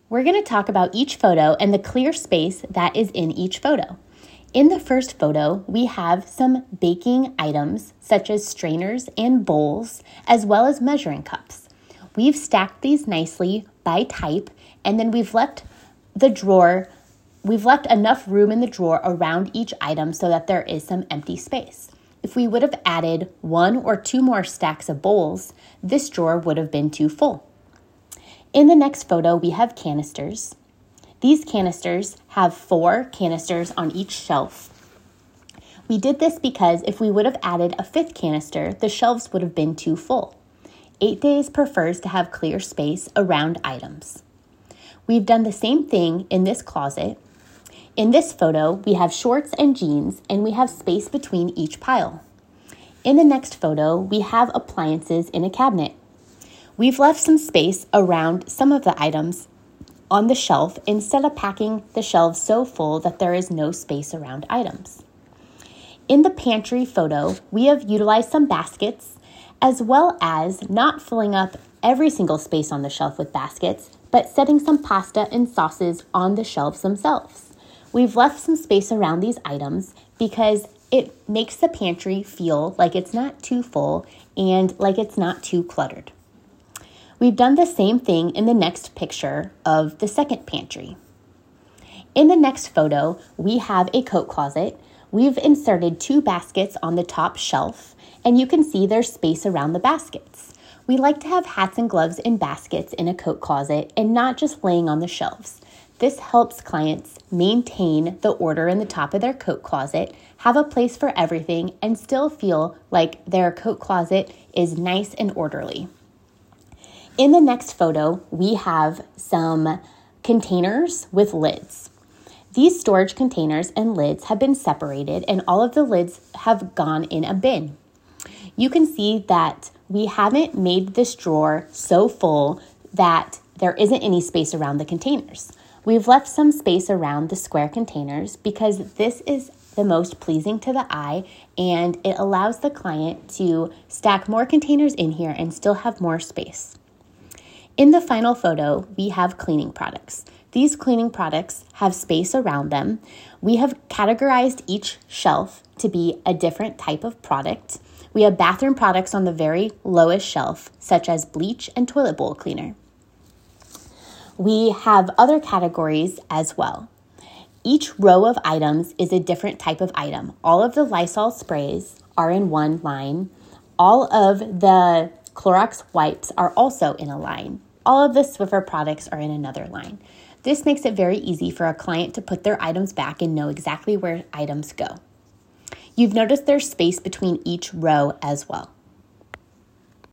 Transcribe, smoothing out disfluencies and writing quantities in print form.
We're going to talk about each photo and the clear space that is in each photo. In the first photo, we have some baking items such as strainers and bowls, as well as measuring cups. We've stacked these nicely by type, and then we've left enough room in the drawer around each item so that there is some empty space. If we would have added 1 or 2 more stacks of bowls, this drawer would have been too full. In the next photo, we have canisters. These canisters have 4 canisters on each shelf. We did this because if we would have added a 5th canister, the shelves would have been too full. 8 Days prefers to have clear space around items. We've done the same thing in this closet. In this photo, we have shorts and jeans, and we have space between each pile. In the next photo, we have appliances in a cabinet. We've left some space around some of the items on the shelf instead of packing the shelves so full that there is no space around items. In the pantry photo, we have utilized some baskets, as well as not filling up every single space on the shelf with baskets, but setting some pasta and sauces on the shelves themselves. We've left some space around these items because it makes the pantry feel like it's not too full and like it's not too cluttered. We've done the same thing in the next picture of the second pantry. In the next photo, we have a coat closet. We've inserted 2 baskets on the top shelf, and you can see there's space around the baskets. We like to have hats and gloves in baskets in a coat closet and not just laying on the shelves. This helps clients maintain the order in the top of their coat closet, have a place for everything, and still feel like their coat closet is nice and orderly. In the next photo, we have some containers with lids. These storage containers and lids have been separated, and all of the lids have gone in a bin. You can see that we haven't made this drawer so full that there isn't any space around the containers. We've left some space around the square containers because this is the most pleasing to the eye, and it allows the client to stack more containers in here and still have more space. In the final photo, we have cleaning products. These cleaning products have space around them. We have categorized each shelf to be a different type of product. We have bathroom products on the very lowest shelf, such as bleach and toilet bowl cleaner. We have other categories as well. Each row of items is a different type of item. All of the Lysol sprays are in one line. All of the Clorox wipes are also in a line. All of the Swiffer products are in another line. This makes it very easy for a client to put their items back and know exactly where items go. You've noticed there's space between each row as well.